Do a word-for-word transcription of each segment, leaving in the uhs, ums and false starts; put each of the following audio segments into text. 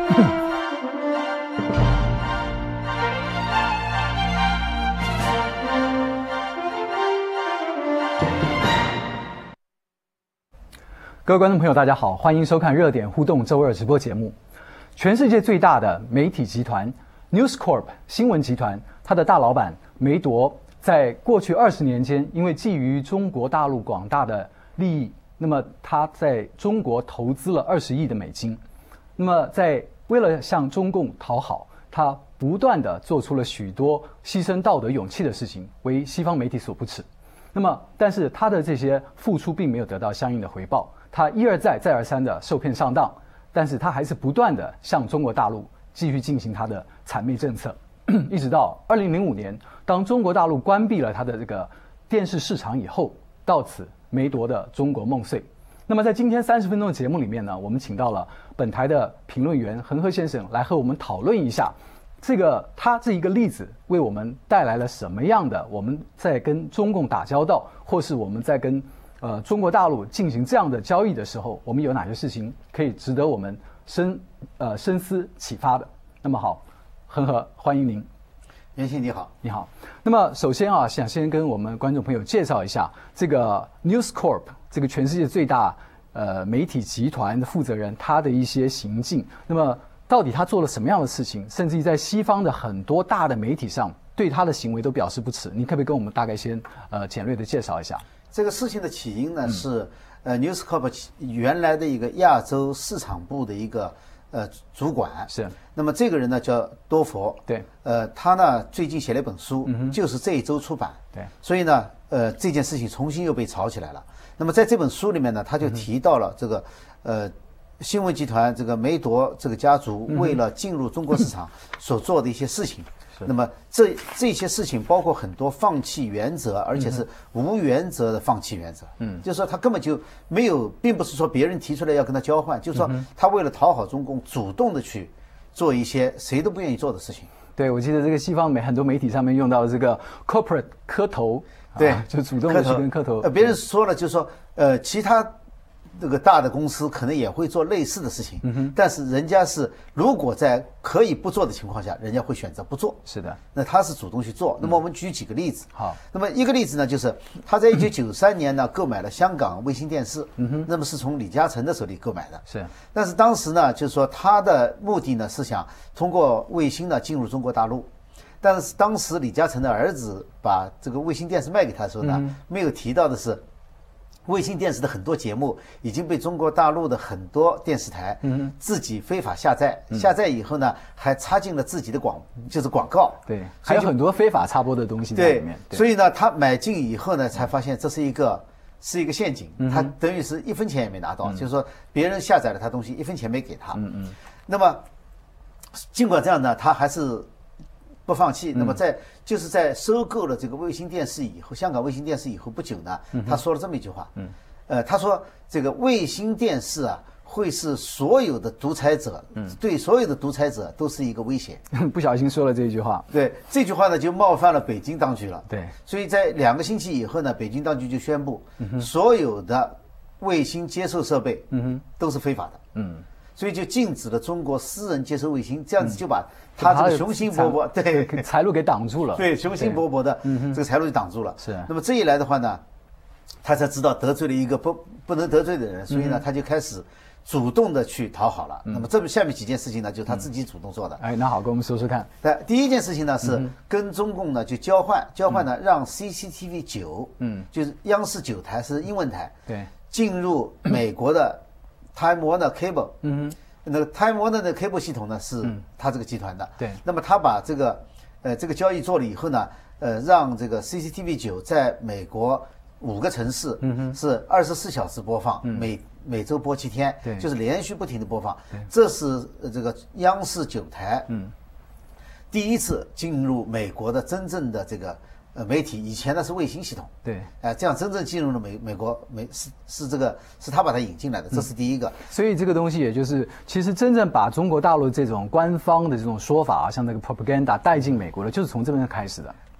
各位观众朋友，大家好，欢迎收看热点互动周二直播节目。全世界最大的媒体集团 News Corp 新闻集团，它的大老板梅铎，在过去二十年间，因为觊觎中国大陆广大的利益，那么他在中国投资了二十亿的美金。那么在为了向中共讨好，他不断地做出了许多牺牲道德勇气的事情，为西方媒体所不耻。那么，但是他的这些付出并没有得到相应的回报。他一而再、再而三的受骗上当，但是他还是不断的向中国大陆继续进行他的谄媚政策，一直到二零零五年，当中国大陆关闭了他的这个电视市场以后，到此梅铎的中国梦碎。那么在今天三十分钟的节目里面呢，我们请到了本台的评论员恒河先生来和我们讨论一下，这个他这一个例子为我们带来了什么样的我们在跟中共打交道，或是我们在跟呃，中国大陆进行这样的交易的时候，我们有哪些事情可以值得我们深呃深思启发的？那么好，恒河，欢迎您。 袁鑫你好， 你好。那么首先啊，想先跟我们观众朋友介绍一下这个 News Corp 这个全世界最大呃媒体集团的负责人，他的一些行径。那么到底他做了什么样的事情？甚至于在西方的很多大的媒体上，对他的行为都表示不耻。你可不可以跟我们大概先呃简略的介绍一下？ 这个事情的起因呢，是呃 News Corp 原来的一个亚洲市场部的一个呃主管， 是。 那么这个人呢叫多佛， 对。 呃，他呢最近写了一本书，嗯、就是这一周出版， 对。 所以呢，呃这件事情重新又被炒起来了。那么在这本书里面呢，他就提到了这个呃新闻集团这个梅铎这个家族为了进入中国市场所做的一些事情。那么这这些事情包括很多放弃原则，而且是无原则的放弃原则。嗯，就是说他根本就没有，并不是说别人提出来要跟他交换，就是说他为了讨好中共，主动的去做一些谁都不愿意做的事情。 对，我记得这个西方媒很多媒体上面用到的这个 corporate 磕头， 对， 啊、就主动的去跟磕头。 呃，别人说了，就是说，呃，其他这个大的公司可能也会做类似的事情，嗯、但是人家是如果在可以不做的情况下，人家会选择不做。 是的， 那他是主动去做。那么我们举几个例子。 好， 那么一个例子呢，就是他在一九九三年呢购买了香港卫星电视，嗯哼，那么是从李嘉诚的手里购买的。 是， 但是当时呢，就是说他的目的呢是想通过卫星呢进入中国大陆。但是当时李嘉诚的儿子把这个卫星电视卖给他的时候呢，嗯、没有提到的是，卫星电视的很多节目已经被中国大陆的很多电视台自己非法下载，嗯、下载以后呢，还插进了自己的广，就是广告。 对，还有很多非法插播的东西在里面。 对，所以呢，他买进以后呢，才发现这是一个是一个陷阱，嗯、他等于是一分钱也没拿到，嗯、就是说别人下载了他东西，一分钱没给他。嗯嗯。那么尽管这样呢，他还是不放弃。那么在就是在收购了这个卫星电视以后，香港卫星电视以后不久呢，他说了这么一句话，嗯，呃，他说这个卫星电视啊，会是所有的独裁者，嗯，对所有的独裁者都是一个威胁。 不小心说了这句话， 对，这句话呢就冒犯了北京当局了。 对， 所以在两个星期以后呢，北京当局就宣布，嗯、所有的卫星接收设备，嗯哼，都是非法的。嗯。所以就禁止了中国私人接收卫星，这样子就把他这个雄心勃勃，对财路给挡住了。 对，雄心勃勃的这个财路就挡住了。 是。 那么这一来的话呢，他才知道得罪了一个不不能得罪的人，所以呢，他就开始主动的去讨好了。那么这下面几件事情呢，就是他自己主动做的。 哎，那好，跟我们说说看。 那第一件事情呢是跟中共呢就交换，交换呢让 C C T V 九，嗯，就是央视九台是英文台， 对， 进入美国的 Time Warner Cable， 嗯。那个 Time Warner 的 cable 系统呢是他这个集团的， 对。 那么他把这个呃这个交易做了以后呢，呃让这个 C C T V 九在美国五个城市是二十四小时播放，每每周播七天， 对， 就是连续不停的播放。这是这个央视九台，嗯，第一次进入美国的真正的这个。呃，媒体以前呢是卫星系统， 对， 哎、呃，这样真正进入了美美国美是是这个是他把它引进来的，这是第一个。嗯、 所以这个东西也就是，其实真正把中国大陆这种官方的这种说法啊，像那个 propaganda 带进美国的，就是从这边开始的。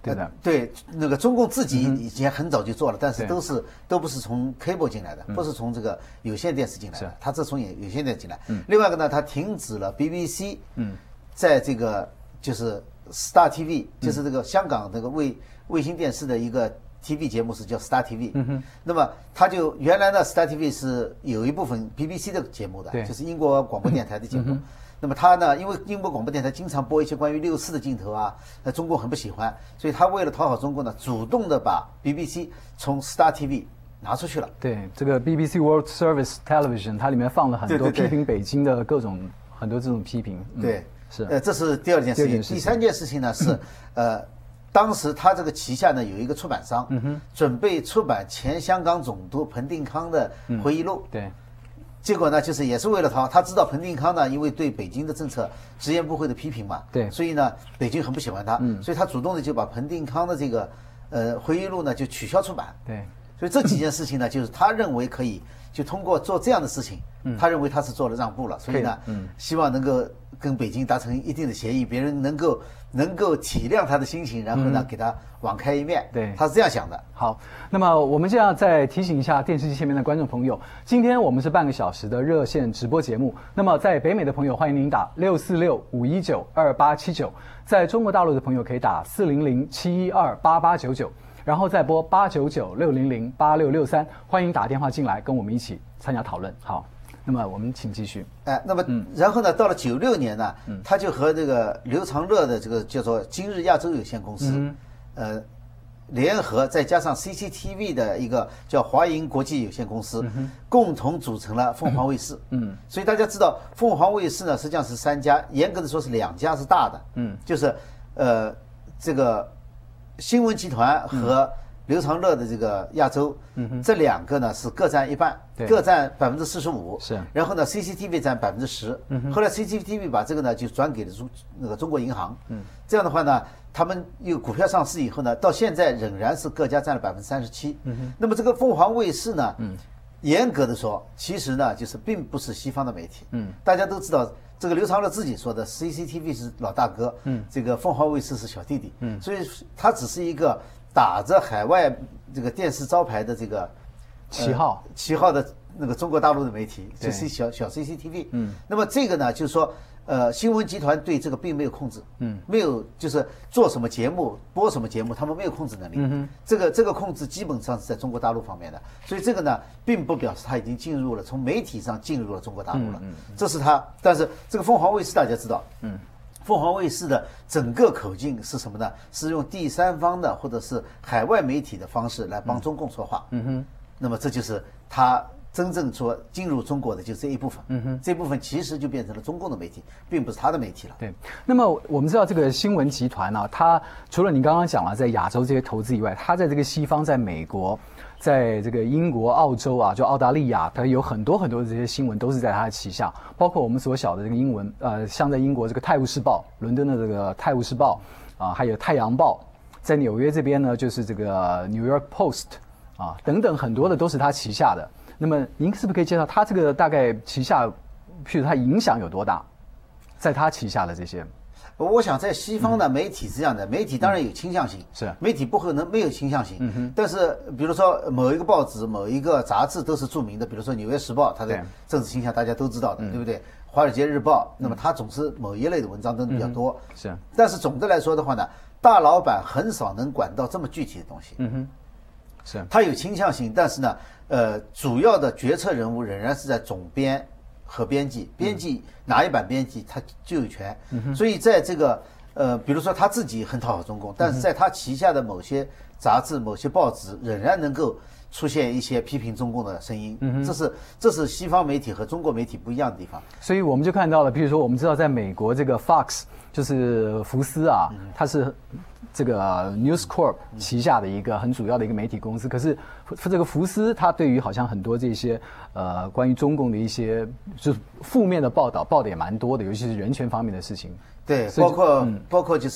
对的。 呃、对，那个中共自己以前很早就做了，嗯、但是都是都不是从 cable 进来的，不是从这个有线电视进来的，它是从有有线电视进来。嗯。另外一个呢，它停止了 B B C， 嗯，在这个就是 Star T V， 就是这个香港这个卫卫星电视的一个 T V 节目是叫 Star T V。嗯哼。那么它就原来呢 Star T V 是有一部分 B B C 的节目的，就是英国广播电台的节目。嗯那么他呢，因为英国广播电台经常播一些关于六四的镜头啊，那中国很不喜欢，所以他为了讨好中国呢，主动的把 B B C 从 Star T V 拿出去了。 对，这个 B B C World Service Television， 它里面放了很多批评北京的各种很多这种批评。 嗯、对， 是。 呃，这是第二件事情。第三件事情呢是，呃，当时他这个旗下呢有一个出版商，嗯哼，准备出版前香港总督彭定康的回忆录。 嗯、对。 结果呢，就是也是为了他，他知道彭定康呢，因为对北京的政策直言不讳的批评嘛， 对， 所以呢，北京很不喜欢他，嗯，所以他主动的就把彭定康的这个呃回忆录呢就取消出版， 对， 所以这几件事情呢，就是他认为可以就通过做这样的事情，嗯，他认为他是做了让步了，所以呢，嗯，希望能够跟北京达成一定的协议，别人能够能够体谅他的心情，然后呢，嗯、给他网开一面， 对， 他是这样想的。 好，那么我们这样再提醒一下电视机前面的观众朋友，今天我们是半个小时的热线直播节目。那么在北美的朋友，欢迎您打六四六五一九二八七九；在中国大陆的朋友可以打四零零七一二八八九九，然后再拨八九九六零零八六六三，欢迎打电话进来跟我们一起参加讨论。好，那么我们请继续。 哎，那么、嗯、然后呢，到了九六年呢，嗯、他就和这个刘长乐的这个叫做今日亚洲有限公司，嗯、呃。联合再加上 C C T V 的一个叫华银国际有限公司，嗯、共同组成了凤凰卫视。嗯，所以大家知道凤凰卫视呢，实际上是三家，严格的说是两家是大的。嗯，就是呃这个新闻集团和刘长乐的这个亚洲，嗯、这两个呢是各占一半，各占百分之四十五。 是， 然后呢 C C T V 占百分之十。嗯，后来 C C T V 把这个呢就转给了中那个中国银行。嗯，这样的话呢。他们有股票上市以后呢，到现在仍然是各家占了百分之三十七。嗯，那么这个凤凰卫视呢，嗯，严格的说，其实呢就是并不是西方的媒体。嗯，大家都知道，这个刘长乐自己说的 ，C C T V 是老大哥，嗯，这个凤凰卫视是小弟弟。嗯，所以它只是一个打着海外这个电视招牌的这个旗号、 呃、旗号的那个中国大陆的媒体，就是小小 C C T V。嗯，那么这个呢，就是说。呃，新闻集团对这个并没有控制，嗯，没有就是做什么节目播什么节目，他们没有控制能力。嗯哼，这个这个控制基本上是在中国大陆方面的，所以这个呢，并不表示他已经进入了从媒体上进入了中国大陆了。嗯嗯，这是他，但是这个凤凰卫视大家知道，嗯，凤凰卫视的整个口径是什么呢？是用第三方的或者是海外媒体的方式来帮中共说话。嗯哼，那么这就是他。真正说进入中国的就是这一部分，嗯哼，这部分其实就变成了中共的媒体，并不是他的媒体了。 对，那么我们知道这个新闻集团呢、啊，它除了你刚刚讲了在亚洲这些投资以外，它在这个西方，在美国，在这个英国、澳洲啊，就澳大利亚，它有很多很多的这些新闻都是在它的旗下，包括我们所晓的这个英文，呃，像在英国这个《泰晤士报》，伦敦的这个《泰晤士报》啊，还有《太阳报》，在纽约这边呢，就是这个《New York Post》啊，等等很多的都是它旗下的。那么您是不是可以介绍他这个大概旗下，譬如他影响有多大，在他旗下的这些？ 我想在西方的媒体是这样的，媒体当然有倾向性， 是媒体不可能没有倾向性。嗯哼。但是比如说某一个报纸、某一个杂志都是著名的，比如说《纽约时报》，它的政治倾向大家都知道的，对不对？《华尔街日报》，那么它总是某一类的文章登的比较多。 是。 但是总的来说的话呢，大老板很少能管到这么具体的东西。嗯哼。 是。 他有倾向性，但是呢。呃，主要的决策人物仍然是在总编和编辑，编辑哪一版编辑他就有权。嗯、所以在这个呃，比如说他自己很讨好中共，但是在他旗下的某些杂志、某些报纸仍然能够出现一些批评中共的声音。嗯、这是这是西方媒体和中国媒体不一样的地方。 所以我们就看到了，比如说我们知道在美国这个 Fox 就是福斯啊，嗯、它是。这个 News Corp 旗下的一个很主要的一个媒体公司，可是这个福斯它对于好像很多这些呃关于中共的一些就是负面的报道，报的也蛮多的，尤其是人权方面的事情。 对，包括、嗯、包括就是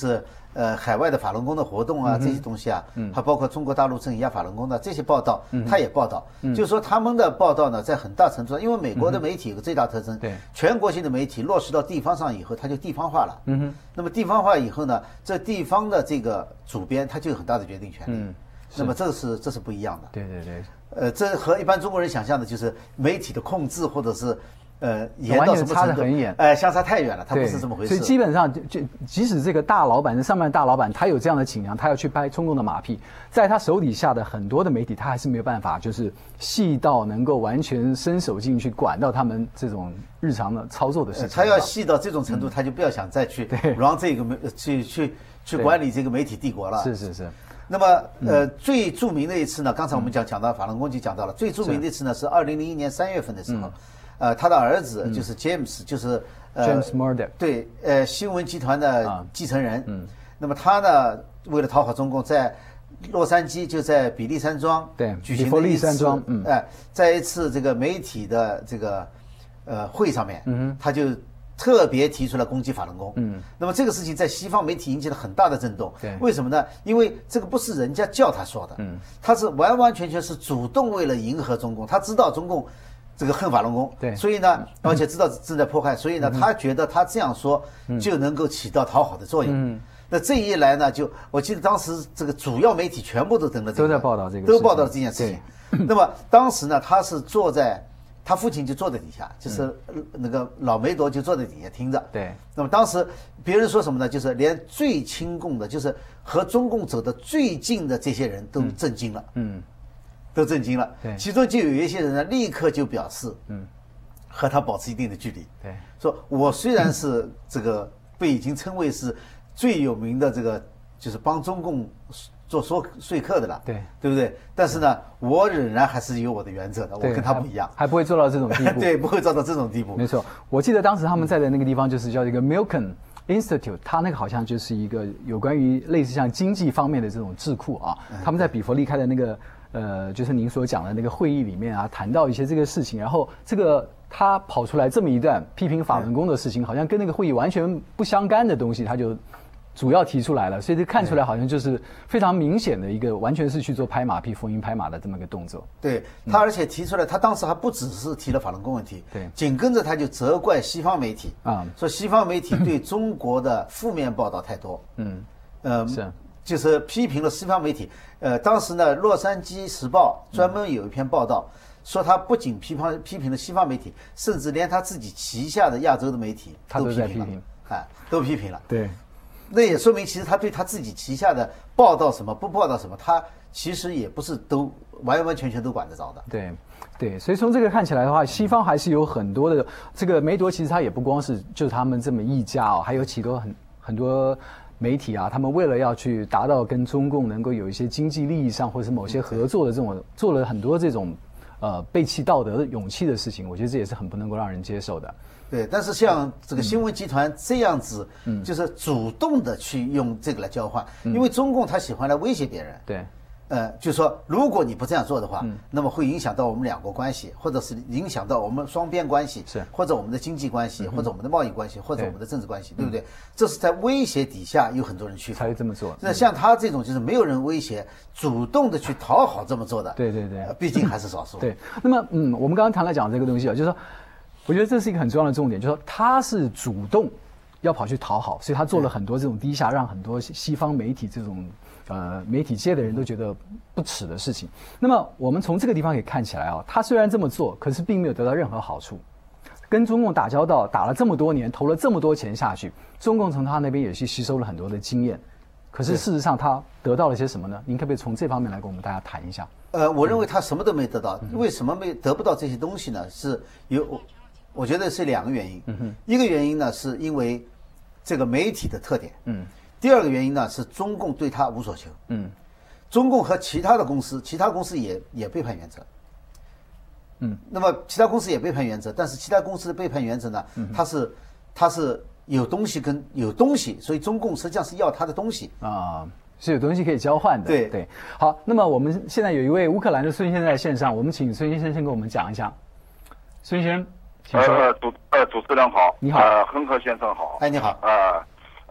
呃海外的法轮功的活动啊、这些东西啊，嗯，还包括中国大陆镇压法轮功的这些报道，他也报道，就是说他们的报道呢，在很大程度上，因为美国的媒体有个最大特征，对，全国性的媒体落实到地方上以后，它就地方化了，嗯哼，那么地方化以后呢，这地方的这个主编他就有很大的决定权利，嗯，那么这是这是不一样的， 对对对， 呃，这和一般中国人想象的就是媒体的控制或者是。呃，严到什么差得很远， 哎、呃，相差太远了，它不是这么回事。 所以基本上就就即使这个大老板，上面的大老板，他有这样的倾向，他要去拍中共的马屁，在他手底下的很多的媒体，他还是没有办法，就是细到能够完全伸手进去管到他们这种日常的操作的事情。 他要细到这种程度，他就不要想再去让这个媒去去去管理这个媒体帝国了。 是是是。 那么，呃，最著名的一次呢，刚才我们讲讲到法轮功就讲到了，最著名的一次呢是二零零一年三月份的时候。呃，他的儿子就是 James，、嗯、就是呃 James Murdoch， 对，呃，新闻集团的继承人。嗯，那么他呢，为了讨好中共，在洛杉矶就在比利山庄对举行了一次， 嗯， 哎、呃，在一次这个媒体的这个呃会上面，嗯，他就特别提出了攻击法轮功。嗯，那么这个事情在西方媒体引起了很大的震动。 对， 为什么呢？因为这个不是人家叫他说的，嗯，他是完完全全是主动为了迎合中共，他知道中共。这个恨法轮功， 对， 所以呢，而且知道正在迫害，所以呢，他觉得他这样说就能够起到讨好的作用。嗯，那这一来呢，就我记得当时这个主要媒体全部都登了这个， 都在报道这个， 都报道这件事情。那么当时呢，他是坐在他父亲就坐在底下，就是那个老梅朵就坐在底下听着。 对。 那么当时别人说什么呢？就是连最亲共的，就是和中共走得最近的这些人都震惊了。嗯。都震惊了， 对， 其中就有一些人呢，立刻就表示，嗯，和他保持一定的距离， 对， 说我虽然是这个被已经称为是最有名的这个，就是帮中共做说说客的了， 对， 对不对？但是呢，我仍然还是有我的原则的，我跟他不一样， 还不会做到这种地步， 对，不会做到这种地步， 没错。我记得当时他们在的那个地方就是叫一个 Milken Institute， 它那个好像就是一个有关于类似像经济方面的这种智库啊，他们在比佛利开的那个。呃，就是您所讲的那个会议里面啊，谈到一些这个事情，然后这个他跑出来这么一段批评法轮功的事情，好像跟那个会议完全不相干的东西，他就主要提出来了，所以这看出来好像就是非常明显的一个，完全是去做拍马屁、逢迎拍马的这么个动作。 对他，而且提出来，他当时还不只是提了法轮功问题， 对， 紧跟着他就责怪西方媒体啊，说西方媒体对中国的负面报道太多，嗯，呃，是。就是批评了西方媒体，呃，当时呢，《洛杉矶时报》专门有一篇报道，说他不仅批评批评了西方媒体，甚至连他自己旗下的亚洲的媒体都批评了， 哎，都批评了。 对， 那也说明其实他对他自己旗下的报道什么不报道什么，他其实也不是都完完全全都管得着的。 对，对，所以从这个看起来的话，西方还是有很多的这个梅朵，其实他也不光是就是他们这么一家哦，还有几个很很多。媒体啊，他们为了要去达到跟中共能够有一些经济利益上或者是某些合作的这种，做了很多这种呃背弃道德的勇气的事情，我觉得这也是很不能够让人接受的。 对，但是像这个新闻集团这样子，嗯，就是主动的去用这个来交换，嗯、因为中共他喜欢来威胁别人。 对。 呃，就是说，如果你不这样做的话，嗯、那么会影响到我们两国关系，或者是影响到我们双边关系， 是或者我们的经济关系，嗯、或者我们的贸易关系，或者我们的政治关系，对不对？这是在威胁底下有很多人去才这么做。 那像他这种就是没有人威胁，主动的去讨好这么做的， 对对对， 呃、毕竟还是少数。 对，那么嗯，我们刚刚谈了讲这个东西啊，就是说，我觉得这是一个很重要的重点，就是说他是主动要跑去讨好，所以他做了很多这种低下，让很多西方媒体这种。呃，媒体界的人都觉得不耻的事情。那么我们从这个地方可以看起来啊，他虽然这么做，可是并没有得到任何好处。跟中共打交道，打了这么多年，投了这么多钱下去，中共从他那边也去吸收了很多的经验。可是事实上，他得到了些什么呢？您可不可以从这方面来跟我们大家谈一下？ 呃，我认为他什么都没得到。嗯、为什么没得不到这些东西呢？是有，我觉得是两个原因。嗯哼，一个原因呢，是因为这个媒体的特点。嗯。第二个原因呢，是中共对他无所求。嗯，中共和其他的公司，其他公司也也背叛原则。嗯，那么其他公司也背叛原则，但是其他公司的背叛原则呢，嗯、它是它是有东西跟有东西，所以中共实际上是要他的东西啊，是有东西可以交换的。 对对。好，那么我们现在有一位乌克兰的孙先生在线上，我们请孙先生先跟我们讲一下。孙先生，请说。 呃主呃主持人好， 你好， 呃亨克先生好， 哎你好， 呃呃。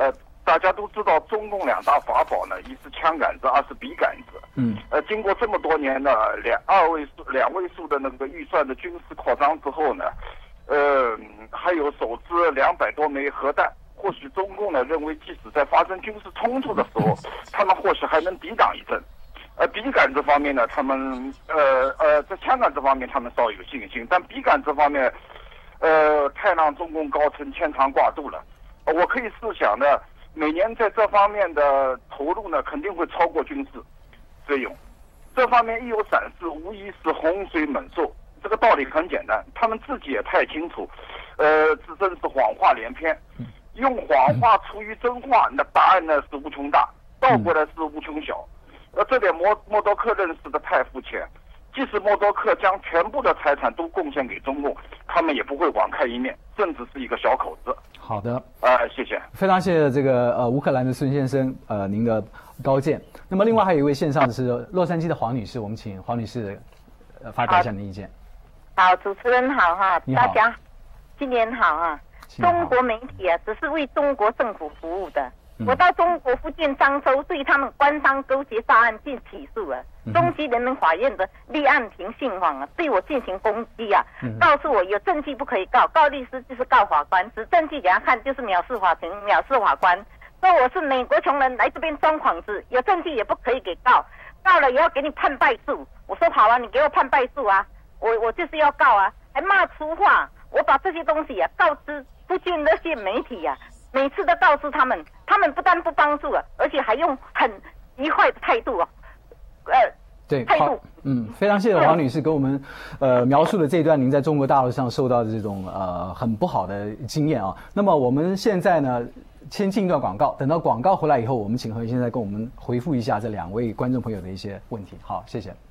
大家都知道，中共两大法宝呢，一是枪杆子，二是笔杆子。 嗯。 呃，经过这么多年的两二位数、两位数的那个预算的军事扩张之后呢，呃，还有手持两百多枚核弹。或许中共呢认为，即使在发生军事冲突的时候，他们或许还能抵挡一阵。呃，笔杆子方面呢，他们呃呃，在枪杆子方面他们稍有信心，但笔杆子方面，呃，太让中共高层牵肠挂肚了。呃、我可以设想呢，每年在这方面的投入呢，肯定会超过军事费用。这方面一有闪失，无疑是洪水猛兽。这个道理很简单，他们自己也太清楚。呃，这真是谎话连篇。用谎话出于真话，那答案呢是无穷大，倒过来是无穷小。呃，这点默默多克认识的太肤浅。即使默多克将全部的财产都贡献给中共，他们也不会网开一面，甚至是一个小口子。 好的， 呃，谢谢， 非常谢谢这个呃乌克兰的孙先生呃您的高见。那么另外还有一位线上的是洛杉矶的黄女士，我们请黄女士呃发表一下您的意见。 好，主持人好哈， 大家新年好啊。中国媒体啊，只是为中国政府服务的。嗯、我到中国福建漳州对他们官商勾结杀案进起诉啊，嗯、中级人民法院的立案庭信访啊，对我进行攻击啊，嗯、告诉我有证据不可以告，告律师就是告法官，指证据给他看就是藐视法庭、藐视法官，说我是美国穷人来这边装幌子，有证据也不可以给告，告了也要给你判败诉。我说好啊，你给我判败诉啊，我我就是要告啊，还骂粗话。我把这些东西啊告知福建那些媒体呀、啊，每次都告诉他们，他们不但不帮助啊，而且还用很极坏的态度啊，呃， 对， 态度。 嗯，非常谢谢黄女士给我们呃描述的这一段您在中国大陆上受到的这种呃很不好的经验啊。那么我们现在呢，先进一段广告，等到广告回来以后，我们请何先生跟我们回复一下这两位观众朋友的一些问题。好，谢谢。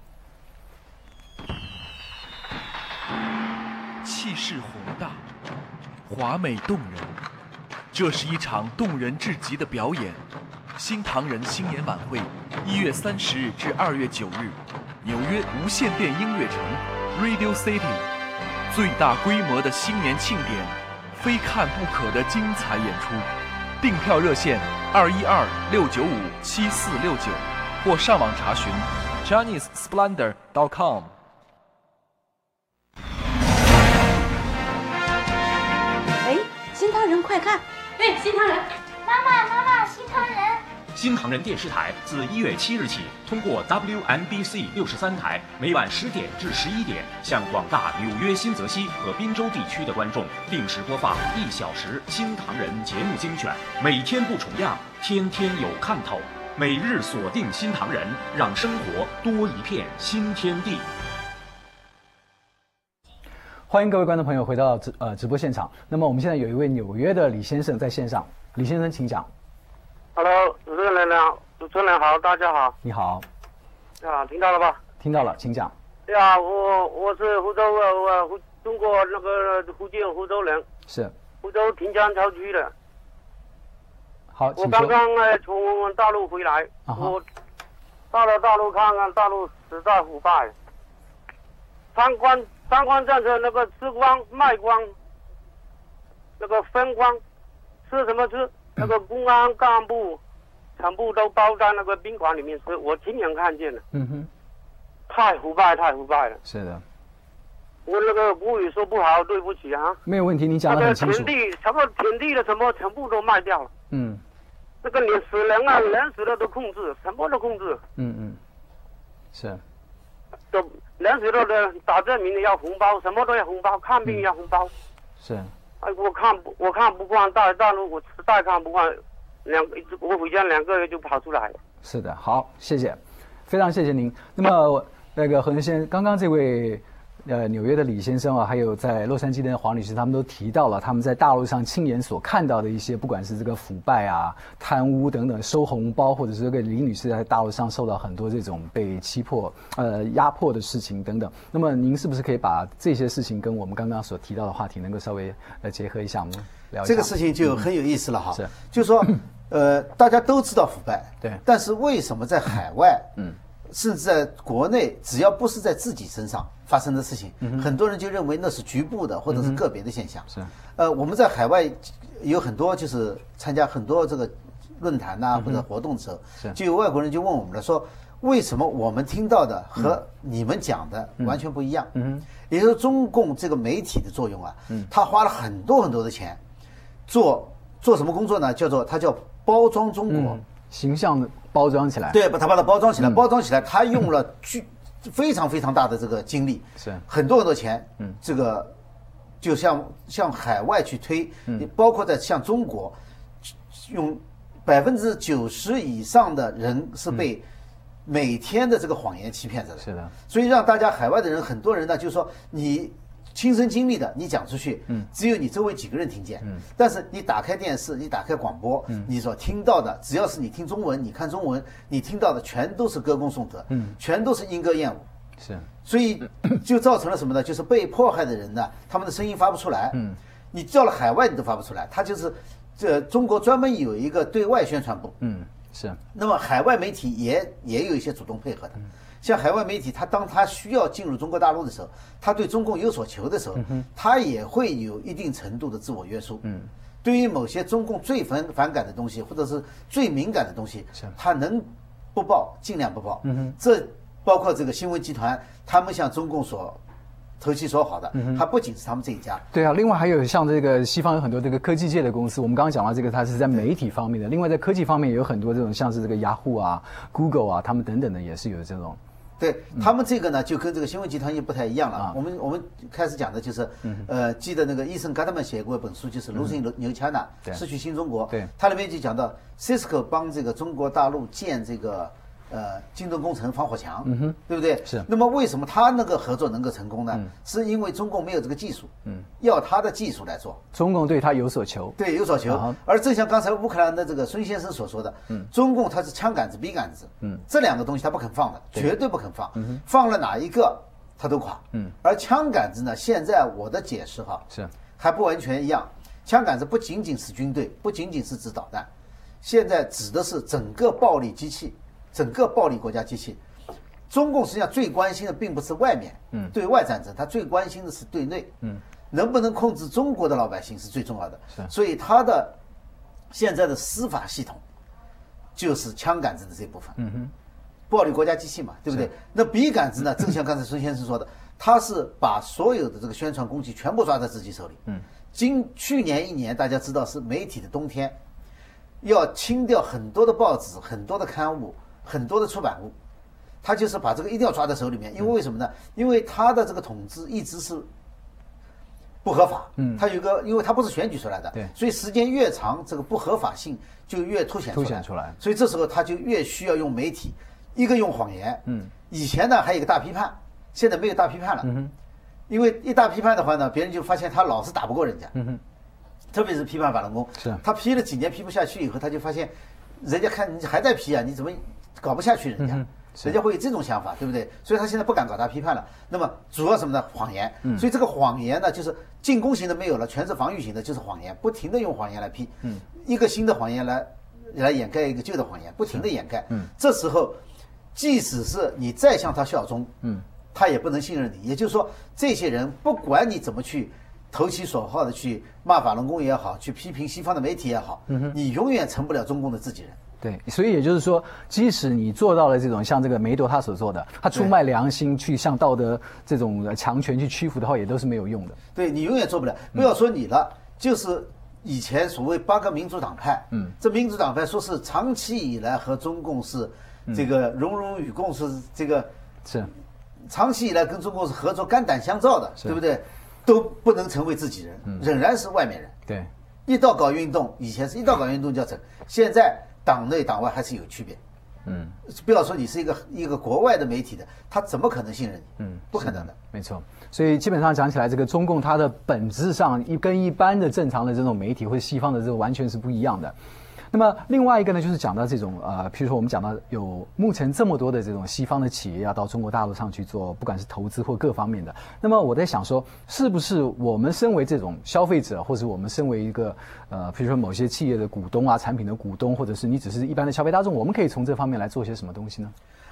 气势宏大，华美动人，这是一场动人至极的表演。新唐人新年晚会，一月三十日至二月九日，纽约无线电音乐城 Radio City， 最大规模的新年庆典，非看不可的精彩演出。订票热线二一二六九五七四六九，或上网查询 Chinese Splendor dot com。 新唐人，快看！ 哎，新唐人， 妈妈，妈妈，新唐人！ 新唐人电视台自一月七日起，通过 W N B C 六十三台，每晚十点至十一点，向广大纽约、新泽西和宾州地区的观众定时播放一小时新唐人节目精选，每天不重样，天天有看头。每日锁定新唐人，让生活多一片新天地。 欢迎各位观众朋友回到直呃直播现场。那么我们现在有一位纽约的李先生在线上，李先生请讲。 Hello， 主持人好，主持人好，大家好。 你好。 啊，听到了吧？ 听到了，请讲。 对啊，我我是湖州呃湖中国那个福建湖州人。 是。 湖州汀江桥区的。 好， 我刚刚呃从大陆回来， 啊、 我到了大陆看看，大陆实在腐败。参观。三光政策那个吃光卖光，那个分光，吃什么吃？那个公安干部全部都包在那个宾馆里面吃，我亲眼看见了。 嗯哼， 太腐败，太腐败了。 是的， 我那个国语说不好，对不起啊。 没有问题，你讲得很清楚。 那个田地，什么田地的什么全部都卖掉了。 嗯， 那个连死人啊，人死了都控制，什么都控制。 嗯嗯，是。 都人死了的打证明的要红包，什么都要红包，看病要红包。嗯、 是。 哎，我看不我看不惯大大陆，我实在看不惯，两我回家两个月就跑出来了。 是的，好，谢谢，非常谢谢您。那么那个何先生，刚刚这位呃纽约的李先生啊，还有在洛杉矶的黄女士，他们都提到了他们在大陆上亲眼所看到的一些，不管是这个腐败啊、贪污等等，收红包，或者是这个李女士在大陆上受到很多这种被欺迫、呃压迫的事情等等。那么您是不是可以把这些事情跟我们刚刚所提到的话题能够稍微呃结合一下，我们聊一下？ 这个事情就很有意思了哈。 嗯、是， 就是说，呃，大家都知道腐败， 对， 但是为什么在海外，嗯，甚至在国内，只要不是在自己身上发生的事情，嗯、很多人就认为那是局部的或者是个别的现象。 嗯、是， 呃，我们在海外有很多就是参加很多这个论坛呐、或者活动的时候，就有外国人就问我们了，说为什么我们听到的和你们讲的完全不一样？嗯，也就是中共这个媒体的作用啊，嗯，他花了很多很多的钱，做做什么工作呢？叫做他叫包装中国， 嗯、形象的包装起来。 对，把它把它包装起来，嗯、包装起来，他用了巨非常非常大的这个精力， 是很多很多钱，嗯，这个。就向向海外去推，嗯，包括在向中国，用百分之九十以上的人是被每天的这个谎言欺骗着的。 是的， 所以让大家海外的人，很多人呢，就是说你亲身经历的，你讲出去，嗯，只有你周围几个人听见，嗯，但是你打开电视，你打开广播，嗯，你所听到的，只要是你听中文，你看中文，你听到的全都是歌功颂德，嗯，全都是莺歌燕舞。 是， 所以就造成了什么呢？就是被迫害的人呢，他们的声音发不出来。嗯，你到了海外你都发不出来。他就是这中国专门有一个对外宣传部。 嗯，是。 那么海外媒体也也有一些主动配合的。像海外媒体，他当他需要进入中国大陆的时候，他对中共有所求的时候，他也会有一定程度的自我约束。嗯，对于某些中共最反反感的东西，或者是最敏感的东西，他能不报尽量不报。嗯哼，这。包括这个新闻集团，他们向中共所投其所好的，它不仅是他们这一家。 对啊，另外还有像这个西方有很多这个科技界的公司，我们刚刚讲到这个，它是在媒体方面的。另外在科技方面也有很多这种，像是这个雅虎啊、Google 啊，他们等等的也是有这种。 对他们这个呢，就跟这个新闻集团又不太一样了。啊、我们我们开始讲的就是，呃，记得那个伊森·嘎特曼写过一本书，就是《Losing New China》，失去新中国。 对， 它里面就讲到 Cisco 帮这个中国大陆建这个。呃，京东工程防火墙，嗯哼，对不对？ 是。 那么为什么他那个合作能够成功呢？嗯、是因为中共没有这个技术，嗯，要他的技术来做。 中共对他有所求， 对，有所求。啊、而正像刚才乌克兰的这个孙先生所说的，嗯，中共他是枪杆子、笔杆子，嗯，这两个东西他不肯放的，绝对不肯放。嗯、放了哪一个，他都垮。嗯。而枪杆子呢，现在我的解释哈， 是还不完全一样。枪杆子不仅仅是军队，不仅仅是指导弹，现在指的是整个暴力机器。整个暴力国家机器，中共实际上最关心的并不是外面，嗯，对外战争，他最关心的是对内，嗯，能不能控制中国的老百姓是最重要的。 是， 所以他的现在的司法系统就是枪杆子的这部分，嗯哼，暴力国家机器嘛，对不对？那笔杆子呢？正像刚才孙先生说的，他是把所有的这个宣传工具全部抓在自己手里。嗯，今去年一年，大家知道是媒体的冬天，要清掉很多的报纸、很多的刊物。很多的出版物，他就是把这个一定要抓在手里面，因为为什么呢？因为他的这个统治一直是不合法，嗯，他有个，因为他不是选举出来的， 对， 所以时间越长，这个不合法性就越凸显出来， 凸显出来， 所以这时候他就越需要用媒体，一个用谎言，嗯，以前呢还有一个大批判，现在没有大批判了，嗯哼，因为一大批判的话呢，别人就发现他老是打不过人家，嗯哼，特别是批判法轮功， 是他批了几年批不下去以后，他就发现人家看你还在批啊，你怎么？搞不下去人家，嗯、人家会有这种想法，对不对？所以他现在不敢搞大批判了。那么主要什么呢？谎言。嗯、所以这个谎言呢，就是进攻型的没有了，全是防御型的，就是谎言，不停的用谎言来批。嗯，一个新的谎言来来掩盖一个旧的谎言，不停的掩盖。嗯，这时候即使是你再向他效忠，嗯，他也不能信任你。也就是说，这些人不管你怎么去投其所好的去骂法轮功也好，去批评西方的媒体也好，嗯哼，你永远成不了中共的自己人。 对，所以也就是说，即使你做到了这种像这个梅朵他所做的，他出卖良心去向道德这种强权去屈服的话，也都是没有用的。 对，你永远做不了。不要说你了，嗯、就是以前所谓八个民主党派，嗯，这民主党派说是长期以来和中共是这个荣荣与共，是这个是长期以来跟中共是合作肝胆相照的，对不对？都不能成为自己人，嗯、仍然是外面人。 对， 一到搞运动，以前是一到搞运动就要整，现在。党内党外还是有区别，嗯，不要说你是一个一个国外的媒体的，他怎么可能信任你？嗯，不可能的， 没错。所以基本上讲起来，这个中共它的本质上一跟一般的正常的这种媒体或者西方的这个完全是不一样的。那么另外一个呢，就是讲到这种呃，譬如说我们讲到有目前这么多的这种西方的企业要到中国大陆上去做，不管是投资或各方面的。那么我在想说，是不是我们身为这种消费者，或者我们身为一个呃，譬如说某些企业的股东啊、产品的股东，或者是你只是一般的消费大众，我们可以从这方面来做些什么东西呢？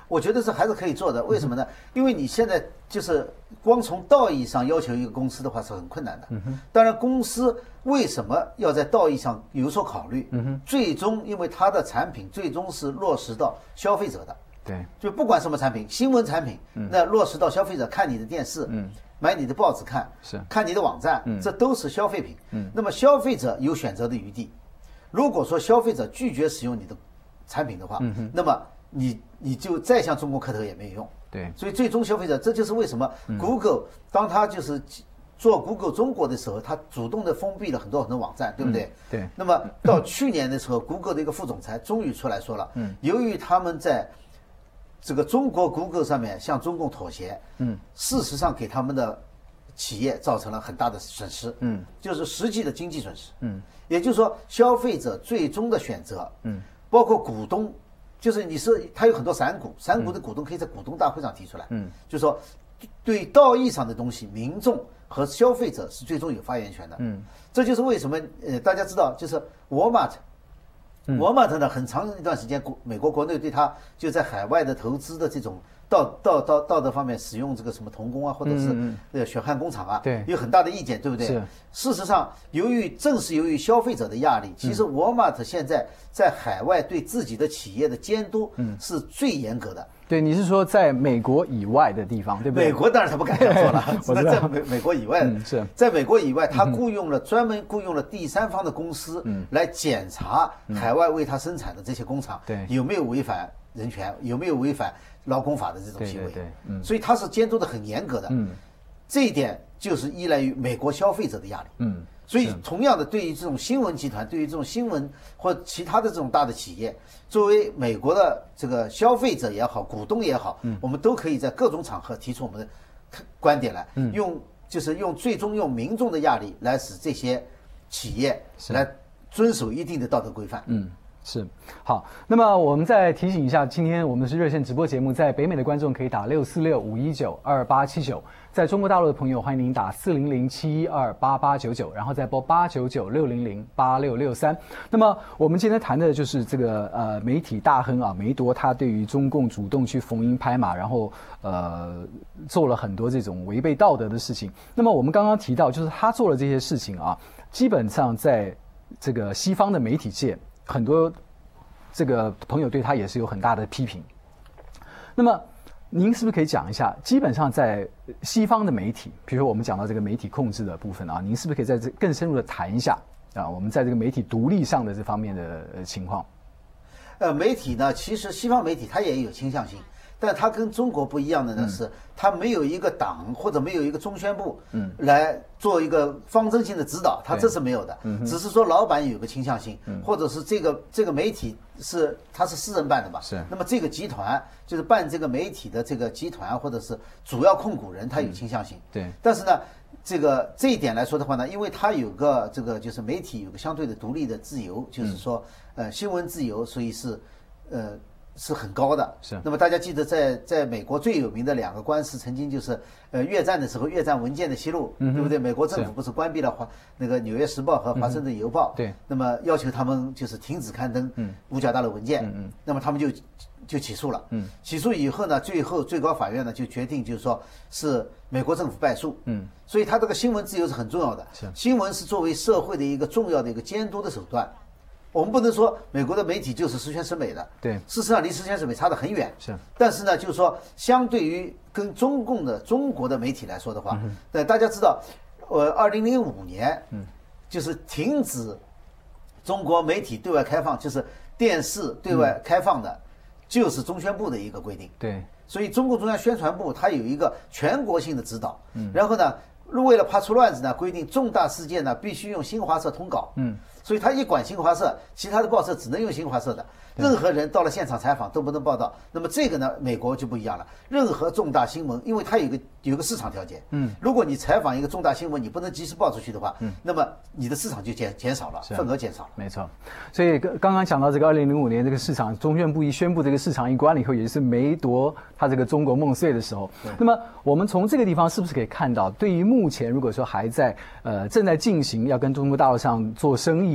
我觉得这还是可以做的。为什么呢？因为你现在就是光从道义上要求一个公司的话是很困难的。当然，公司为什么要在道义上有所考虑？最终因为它的产品最终是落实到消费者的。 对， 就不管什么产品，新闻产品，那落实到消费者看你的电视，买你的报纸看， 是看你的网站，这都是消费品。那么消费者有选择的余地。如果说消费者拒绝使用你的产品的话，那么你你就再向中国磕头也没有用。 对， 所以最终消费者，这就是为什么 Google 当他就是做 Google 中国的时候，他主动的封闭了很多很多网站，对不对？ 嗯、对。 那么到去年的时候，Google 的一个副总裁终于出来说了，嗯，由于他们在这个中国 Google 上面向中共妥协，嗯，事实上给他们的企业造成了很大的损失，嗯，就是实际的经济损失，嗯，也就是说消费者最终的选择，嗯，包括股东。就是你是他有很多散股，散股的股东可以在股东大会上提出来，嗯，就是说对道义上的东西，民众和消费者是最终有发言权的，嗯，这就是为什么呃大家知道，就是沃尔玛，沃尔玛呢很长一段时间，国美国国内对他就在海外的投资的这种道道道道德方面使用这个什么童工啊，或者是呃血汗工厂啊， 对， 有很大的意见，对不对？ 是。 事实上，由于正是由于消费者的压力，其实沃尔玛现在在海外对自己的企业的监督是最严格的。 对，你是说在美国以外的地方，对不对？ 美国当然他不敢这样做了，只能在美美国以外， 嗯、是在美国以外，他雇佣了专门雇佣了第三方的公司来检查海外为他生产的这些工厂有没有违反人权，有没有违反劳工法的这种行为。 对对对，嗯， 所以他是监督的很严格的。嗯，这一点就是依赖于美国消费者的压力。嗯。所以，同样的，对于这种新闻集团，对于这种新闻或其他的这种大的企业，作为美国的这个消费者也好，股东也好，嗯，我们都可以在各种场合提出我们的观点来，嗯，用就是用最终用民众的压力来使这些企业来遵守一定的道德规范。 嗯。是，好，那么我们再提醒一下，今天我们是热线直播节目，在北美的观众可以打六四六五一九二八七九，在中国大陆的朋友欢迎您打四零零七一二八八九九，然后再拨八九九六零零八六六三。那么我们今天谈的就是这个呃媒体大亨啊梅多，他对于中共主动去逢迎拍马，然后呃做了很多这种违背道德的事情。那么我们刚刚提到，就是他做了这些事情啊，基本上在这个西方的媒体界。很多这个朋友对他也是有很大的批评。那么，您是不是可以讲一下，基本上在西方的媒体，比如说我们讲到这个媒体控制的部分啊，您是不是可以在这更深入的谈一下啊？我们在这个媒体独立上的这方面的情况？ 呃，媒体呢，其实西方媒体它也有倾向性。但它跟中国不一样的呢是，它没有一个党或者没有一个中宣部，嗯，来做一个方针性的指导，它这是没有的，只是说老板有个倾向性，或者是这个这个媒体是它是私人办的吧， 是， 那么这个集团就是办这个媒体的这个集团或者是主要控股人，他有倾向性， 对， 但是呢，这个这一点来说的话呢，因为它有个这个就是媒体有个相对的独立的自由，就是说呃新闻自由，所以是呃。是很高的， 是。 那么大家记得在，在在美国最有名的两个官司，曾经就是，呃，越战的时候，越战文件的泄露，嗯、对不对？美国政府不是关闭了华那个《纽约时报》和《华盛顿邮报》， 对。 那么要求他们就是停止刊登五角大楼文件，嗯嗯。那么他们就就起诉了，嗯。起诉以后呢，最后最高法院呢就决定就是说是美国政府败诉，嗯。所以他这个新闻自由是很重要的， 是。 新闻是作为社会的一个重要的一个监督的手段。我们不能说美国的媒体就是十全十美的， 对， 事实上离十全十美差得很远。 是， 但是呢，就是说，相对于跟中共的中国的媒体来说的话，呃、嗯，大家知道，呃，二零零五年，嗯，就是停止中国媒体对外开放，就是电视对外开放的，嗯、就是中宣部的一个规定。 对， 所以中共中央宣传部它有一个全国性的指导，嗯，然后呢，为了怕出乱子呢，规定重大事件呢必须用新华社通稿，嗯。所以他一管新华社，其他的报社只能用新华社的，任何人到了现场采访都不能报道。那么这个呢，美国就不一样了，任何重大新闻，因为它有个有个市场条件，嗯，如果你采访一个重大新闻，你不能及时报出去的话，嗯，那么你的市场就减减少了，份额减少了。 没错，所以刚刚讲到这个二零零五年这个市场，中宣部一宣布这个市场一关了以后，也是梅夺他这个中国梦碎的时候。那么我们从这个地方是不是可以看到，对于目前如果说还在呃正在进行要跟中国大陆上做生意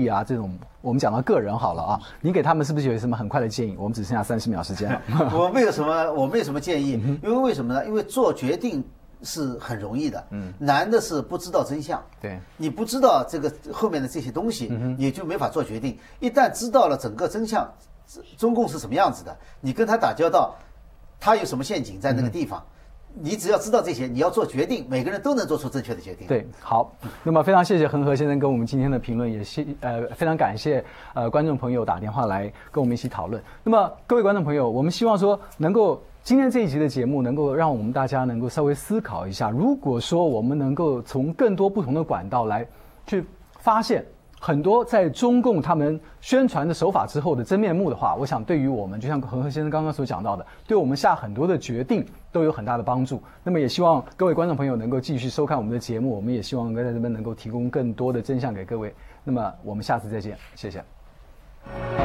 历啊这种，我们讲到个人好了啊，你给他们是不是有什么很快的建议？我们只剩下三十秒时间了。 我没有什么，我没有什么建议，因为为什么呢？因为做决定是很容易的，嗯，难的是不知道真相。 对， 你不知道这个后面的这些东西，嗯、也就没法做决定。一旦知道了整个真相，中共是什么样子的，你跟他打交道，他有什么陷阱在那个地方。嗯，你只要知道这些，你要做决定，每个人都能做出正确的决定。 对，好，那么非常谢谢恒河先生跟我们今天的评论，也谢呃非常感谢呃观众朋友打电话来跟我们一起讨论。那么各位观众朋友，我们希望说能够今天这一集的节目能够让我们大家能够稍微思考一下，如果说我们能够从更多不同的管道来去发现很多在中共他们宣传的手法之后的真面目的话，我想对于我们就像恒河先生刚刚所讲到的，对我们下很多的决定都有很大的帮助。那么也希望各位观众朋友能够继续收看我们的节目，我们也希望在这边能够提供更多的真相给各位。那么我们下次再见，谢谢。